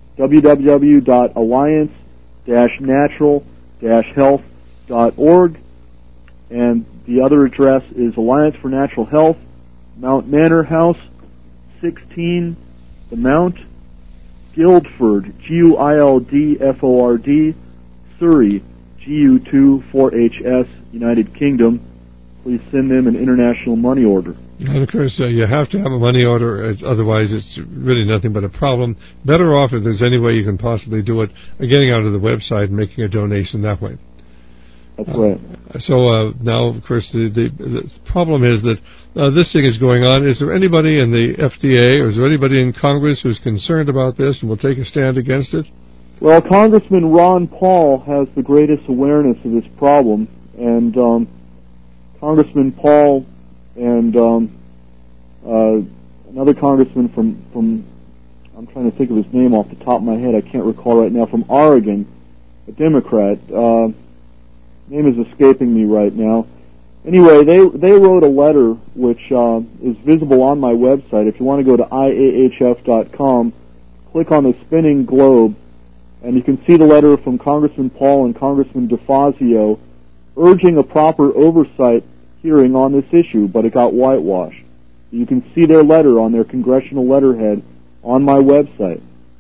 www.alliance-natural-health.org, and the other address is Alliance for Natural Health, Mount Manor House, 16, The Mount, Guildford, Guildford, Surrey, GU2 4HS, United Kingdom. Please send them an international money order. And of course, you have to have a money order, otherwise it's really nothing but a problem. Better off, if there's any way you can possibly do it, getting onto the website and making a donation that way. That's right. So now, of course, the problem is that this thing is going on. Is there anybody in the FDA or is there anybody in Congress who's concerned about this and will take a stand against it? Well, Congressman Ron Paul has the greatest awareness of this problem, and Congressman Paul and another congressman from I'm trying to think of his name off the top of my head. I can't recall right now. From Oregon, a Democrat. Name is escaping me right now. Anyway, they wrote a letter which is visible on my website. If you want to go to iahf.com, click on the spinning globe, and you can see the letter from Congressman Paul and Congressman DeFazio urging a proper oversight hearing on this issue, but it got whitewashed. You can see their letter on their congressional letterhead on my website.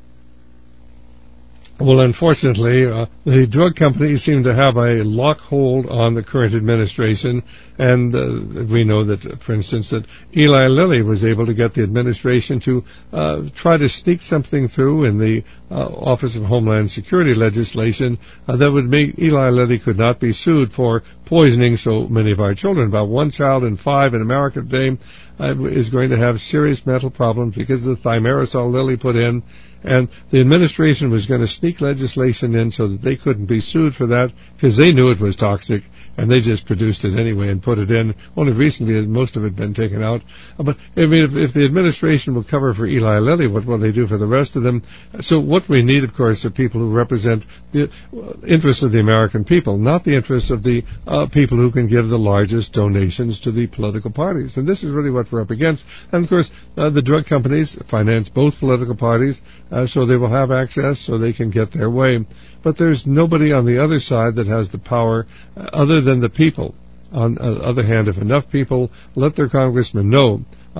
Well, unfortunately, the drug companies seem to have a lock hold on the current administration, and we know that, for instance, that Eli Lilly was able to get the administration to try to sneak something through in the Office of Homeland Security legislation that would make Eli Lilly could not be sued for poisoning so many of our children. About 1 child in 5 in America today is going to have serious mental problems because of the thimerosal Lilly put in. And the administration was going to sneak legislation in so that they couldn't be sued for that because they knew it was toxic, and they just produced it anyway and put it in. Only recently has most of it been taken out. But, I mean, if the administration will cover for Eli Lilly, what will they do for the rest of them? So what we need, of course, are people who represent the interests of the American people, not the interests of the people who can give the largest donations to the political parties. And this is really what we're up against. And, of course, the drug companies finance both political parties, so they will have access so they can get their way. But there's nobody on the other side that has the power other than the people. On the other hand, if enough people let their congressmen know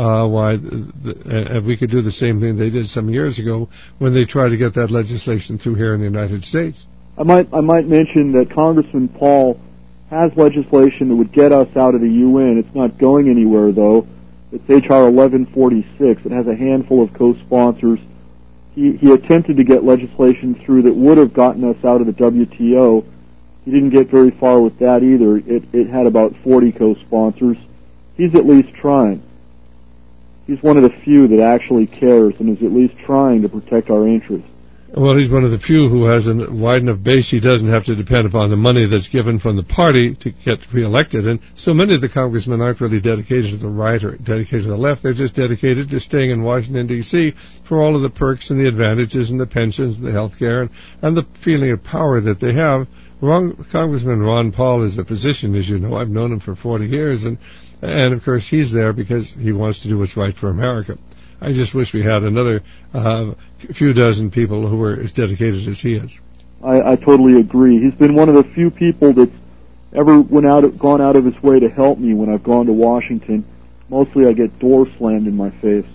and we could do the same thing they did some years ago when they tried to get that legislation through here in the United States. I might mention that Congressman Paul has legislation that would get us out of the UN. It's not going anywhere, though. It's H.R. 1146. It has a handful of co-sponsors. He attempted to get legislation through that would have gotten us out of the WTO. He didn't get very far with that either. It had about 40 co-sponsors. He's at least trying. He's one of the few that actually cares and is at least trying to protect our interests. Well, he's one of the few who has a wide enough base he doesn't have to depend upon the money that's given from the party to get reelected. And so many of the congressmen aren't really dedicated to the right or dedicated to the left. They're just dedicated to staying in Washington, D.C. for all of the perks and the advantages and the pensions and the health care and the feeling of power that they have. Congressman Ron Paul is a physician, as you know. I've known him for 40 years. And of course, he's there because he wants to do what's right for America. I just wish we had another few dozen people who were as dedicated as he is. I totally agree. He's been one of the few people that's ever gone out of his way to help me when I've gone to Washington. Mostly I get doors slammed in my face.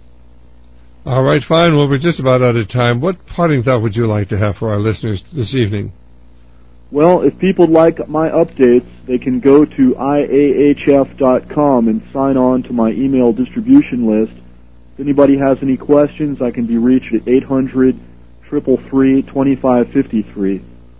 All right, fine. Well, we're just about out of time. What parting thought would you like to have for our listeners this evening? Well, if people like my updates, they can go to iahf.com and sign on to my email distribution list. If anybody has any questions, I can be reached at 800-333-2553.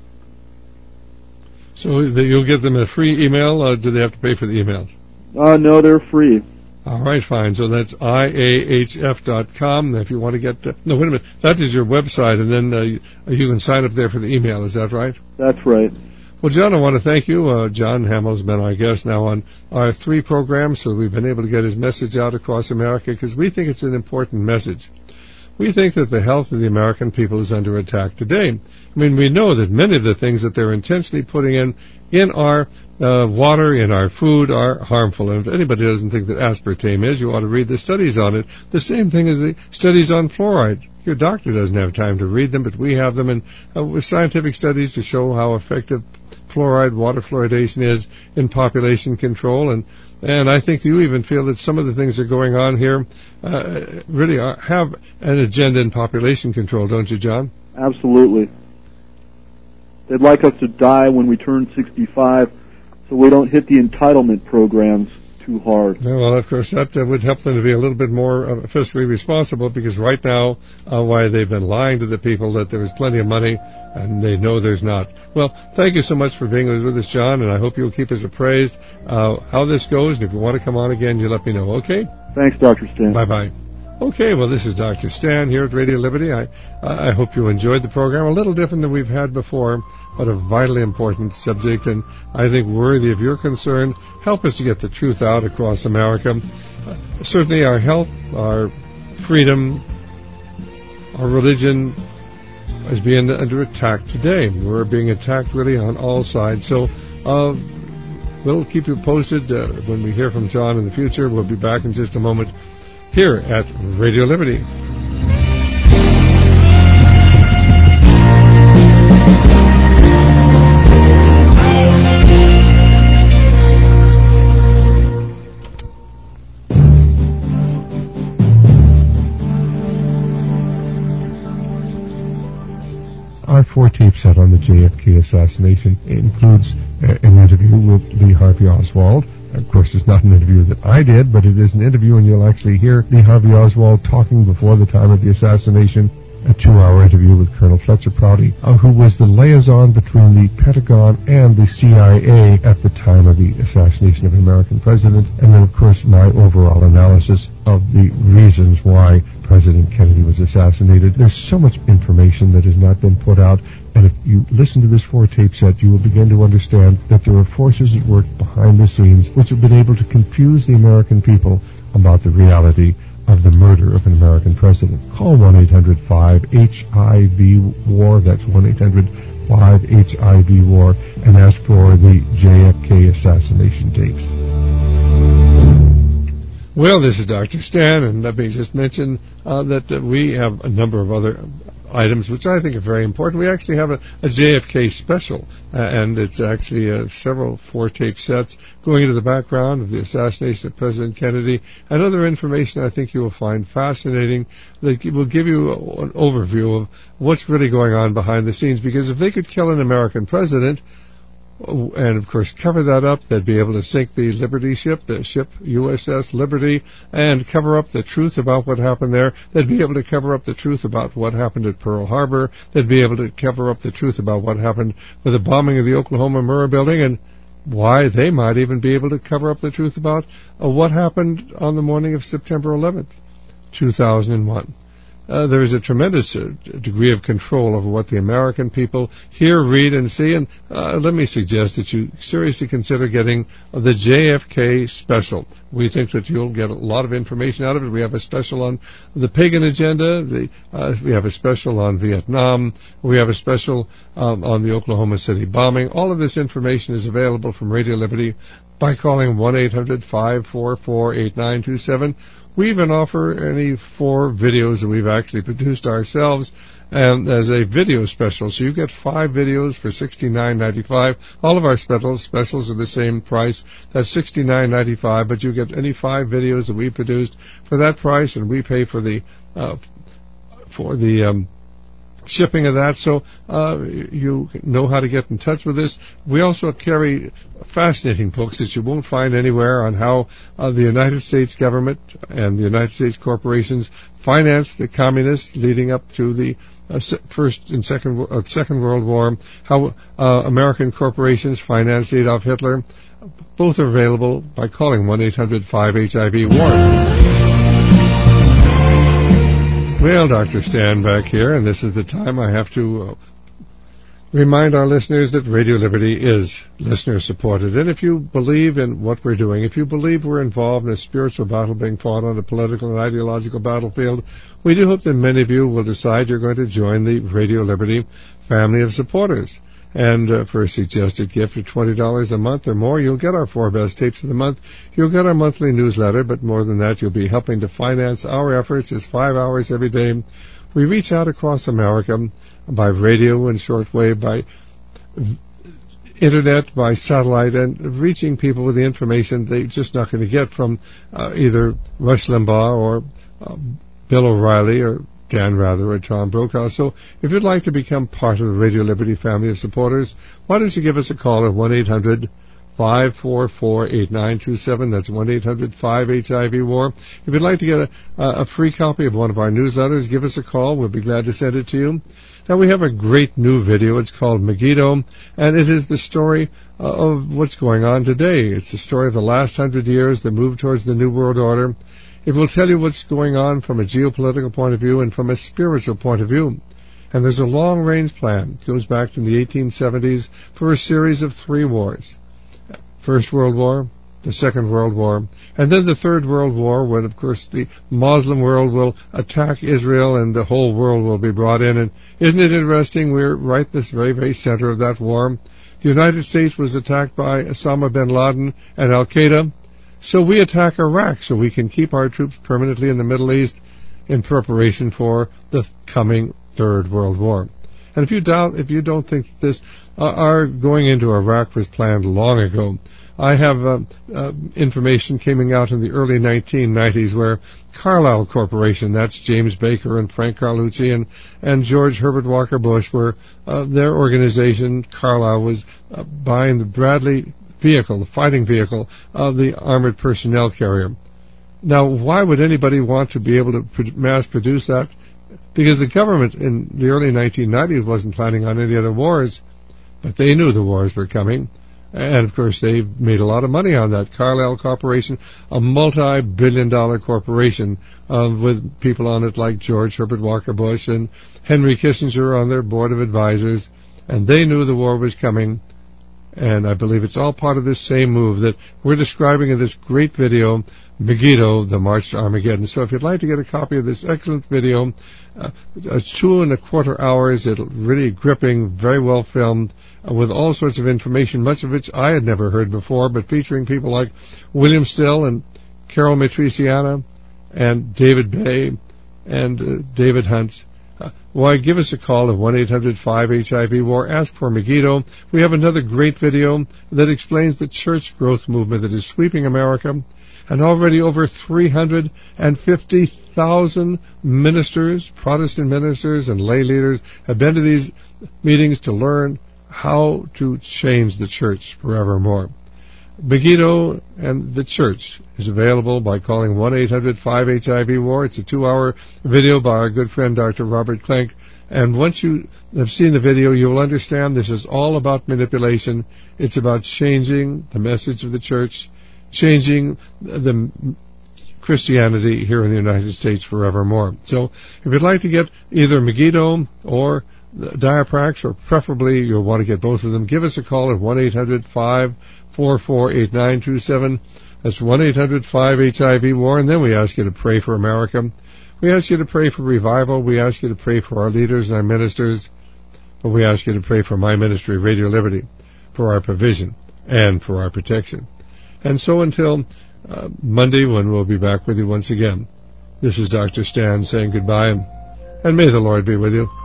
So you'll give them a free email, or do they have to pay for the emails? No, they're free. All right, fine. So that's iahf.com. If you want to get... no, wait a minute. That is your website, and then you can sign up there for the email. Is that right? That's right. Well, John, I want to thank you. John Hamill's been our guest now on our 3 programs, so we've been able to get his message out across America because we think it's an important message. We think that the health of the American people is under attack today. I mean, we know that many of the things that they're intentionally putting in our water, in our food, are harmful. And if anybody doesn't think that aspartame is, you ought to read the studies on it. The same thing as the studies on fluoride. Your doctor doesn't have time to read them, but we have them, and with scientific studies to show how effective fluoride, water fluoridation is in population control. And I think you even feel that some of the things that are going on here really have an agenda in population control, don't you, John? Absolutely. They'd like us to die when we turn 65 so we don't hit the entitlement programs too hard. Yeah, well, of course, that would help them to be a little bit more fiscally responsible, because right now, why they've been lying to the people that there is plenty of money, and they know there's not. Well, thank you so much for being with us, John, and I hope you'll keep us appraised how this goes, and if you want to come on again, you let me know, okay? Thanks, Dr. Stan. Bye-bye. Okay, well, this is Dr. Stan here at Radio Liberty. I hope you enjoyed the program. A little different than we've had before, but a vitally important subject, and I think worthy of your concern. Help us to get the truth out across America. Certainly our health, our freedom, our religion is being under attack today. We're being attacked really on all sides. So we'll keep you posted when we hear from John in the future. We'll be back in just a moment here at Radio Liberty. Our 4-tape set on the JFK assassination includes an interview with Lee Harvey Oswald. Of course, it's not an interview that I did, but it is an interview, and you'll actually hear Lee Harvey Oswald talking before the time of the assassination. A 2-hour interview with Colonel Fletcher Prouty, who was the liaison between the Pentagon and the CIA at the time of the assassination of an American president. And then, of course, my overall analysis of the reasons why President Kennedy was assassinated. There's so much information that has not been put out, and if you listen to this 4-tape set, you will begin to understand that there are forces at work behind the scenes which have been able to confuse the American people about the reality of the murder of an American president. Call 1-800-5-HIV-WAR, that's 1-800-5-HIV-WAR, and ask for the JFK assassination tapes. Well, this is Dr. Stan, and let me just mention that we have a number of other items which I think are very important. We actually have a JFK special, and it's actually several 4-tape sets going into the background of the assassination of President Kennedy, and other information I think you will find fascinating that will give you an overview of what's really going on behind the scenes, because if they could kill an American president, and of course cover that up, they'd be able to sink the Liberty ship, the ship USS Liberty, and cover up the truth about what happened there. They'd be able to cover up the truth about what happened at Pearl Harbor. They'd be able to cover up the truth about what happened with the bombing of the Oklahoma Mirror building, and why they might even be able to cover up the truth about what happened on the morning of September 11th, 2001. There is a tremendous degree of control over what the American people hear, read, and see, and let me suggest that you seriously consider getting the JFK special. We think that you'll get a lot of information out of it. We have a special on the pagan agenda. We have a special on Vietnam. We have a special on the Oklahoma City bombing. All of this information is available from Radio Liberty by calling 1-800-544-8927. We even offer any 4 videos that we've actually produced ourselves and as a video special. So you get 5 videos for $69.95. All of our specials are the same price. That's $69.95, but you get any 5 videos that we produced for that price, and we pay for the shipping of that, so you know how to get in touch with us. We also carry fascinating books that you won't find anywhere on how the United States government and the United States corporations financed the communists leading up to the First and Second World War, how American corporations financed Adolf Hitler. Both are available by calling 1-800-5-HIV-WAR. Well, Dr. Stan back here, and this is the time I have to remind our listeners that Radio Liberty is listener-supported. And if you believe in what we're doing, if you believe we're involved in a spiritual battle being fought on a political and ideological battlefield, we do hope that many of you will decide you're going to join the Radio Liberty family of supporters. And for a suggested gift of $20 a month or more, you'll get our 4 best tapes of the month. You'll get our monthly newsletter, but more than that, you'll be helping to finance our efforts. It's 5 hours every day. We reach out across America by radio and shortwave, by internet, by satellite, and reaching people with the information they're just not going to get from either Rush Limbaugh or Bill O'Reilly or Dan Rather or Tom Brokaw. So if you'd like to become part of the Radio Liberty family of supporters, why don't you give us a call at 1-800-544-8927. That's 1-800-5HIV-WAR. If you'd like to get a free copy of one of our newsletters, give us a call. We'll be glad to send it to you. Now, we have a great new video. It's called Megiddo, and it is the story of what's going on today. It's the story of the last 100 years, the move towards the New World Order. It will tell you what's going on from a geopolitical point of view and from a spiritual point of view. And there's a long-range plan. It goes back to the 1870s for a series of 3 wars. First World War, the Second World War, and then the Third World War, when, of course, the Muslim world will attack Israel and the whole world will be brought in. And isn't it interesting? We're right in this very, very center of that war. The United States was attacked by Osama bin Laden and Al-Qaeda, so we attack Iraq so we can keep our troops permanently in the Middle East in preparation for the coming Third World War. And if you don't think this, our going into Iraq was planned long ago. I have information coming out in the early 1990s where Carlyle Corporation, that's James Baker and Frank Carlucci and George Herbert Walker Bush, were their organization, Carlyle, was buying the Bradley vehicle, the fighting vehicle of the armored personnel carrier. Now, why would anybody want to be able to mass produce that? Because the government in the early 1990s wasn't planning on any other wars, but they knew the wars were coming. And, of course, they made a lot of money on that. Carlyle Corporation, a multi-billion-dollar corporation with people on it like George Herbert Walker Bush and Henry Kissinger on their board of advisors. And they knew the war was coming. And I believe it's all part of this same move that we're describing in this great video, Megiddo, the March to Armageddon. So if you'd like to get a copy of this excellent video, 2.25 hours, it's really gripping, very well filmed, with all sorts of information, much of which I had never heard before, but featuring people like William Still and Carol Matriciana and David Bay and David Hunt. Why, give us a call at 1-800-5HIV-WAR. Ask for Megiddo. We have another great video that explains the church growth movement that is sweeping America, and already over 350,000 ministers, Protestant ministers and lay leaders have been to these meetings to learn how to change the church forevermore. Megiddo and the church is available by calling 1-800-5HIV-WAR. It's a 2-hour video by our good friend Dr. Robert Klenk. And once you have seen the video, you'll understand this is all about manipulation. It's about changing the message of the church, changing the Christianity here in the United States forevermore. So if you'd like to get either Megiddo or Diaprax, or preferably you'll want to get both of them, give us a call at 1-800-544-8927. That's 1-800-5HIV-WAR, and then we ask you to pray for America. We ask you to pray for revival. We ask you to pray for our leaders and our ministers. But we ask you to pray for my ministry, Radio Liberty, for our provision and for our protection. And so until Monday, when we'll be back with you once again, this is Dr. Stan saying goodbye, and may the Lord be with you.